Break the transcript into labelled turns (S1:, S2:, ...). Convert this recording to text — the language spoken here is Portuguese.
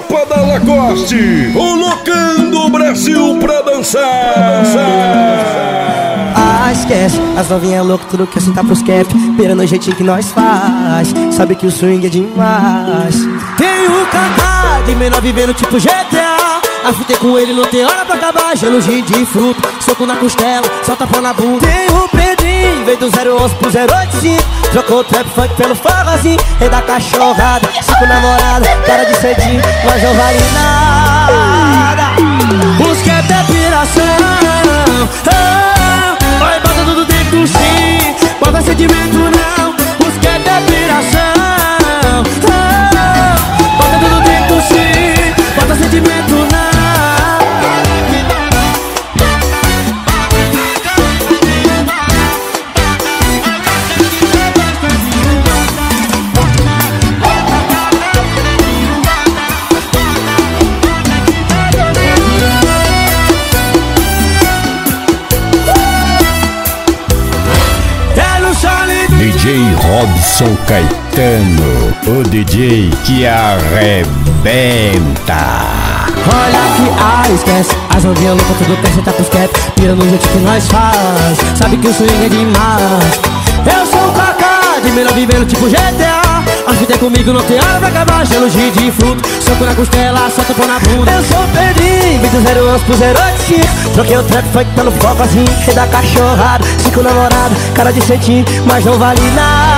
S1: tropa da Lacoste, colocando o Brasil pra dançar.
S2: Ah, esquece, as novinhas loucas, tudo quer sentar pros cap, pera no jeitinho que nós faz, sabe que o swing é demais. Tem o Kaká de menor vivendo tipo GTA, afitei com ele, não tem hora pra acabar, gelo de fruta, soco na costela, solta pão na bunda. Tem o Pedrinho, veio do 011 pro 085, trocou o trap funk pelo forrozinho, rei da cachorrada, cinco namorada, cara de cedinho, mas não vale nada. Os cap é piração, vai bota tudo dentro do sim, bota sentimento não. Os cap é piração, bota tudo dentro do sim, bota sentimento não.
S3: DJ Robson Caetano, o DJ que arrebenta.
S2: Olha que esquece, as novinhas loucas tudo quer sentar pros cap, pira no jeito que nós faz, sabe que o swing é demais. Eu sou o Kaká, de melhor vivendo tipo GTA, a vida é comigo, não tem hora pra acabar, gelo de fruto, soco na costela, solta pão na bunda. Eu sou o Pedrinho, vim do 011 pro 085, troquei o trap funk pelo focozinho, rei da cachorrada, cinco namorada, cara de ceitinho, mas não vale nada.